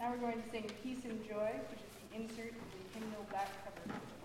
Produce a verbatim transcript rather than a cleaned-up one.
Now we're going to sing Peace and Joy, which is the insert of the hymnal back cover.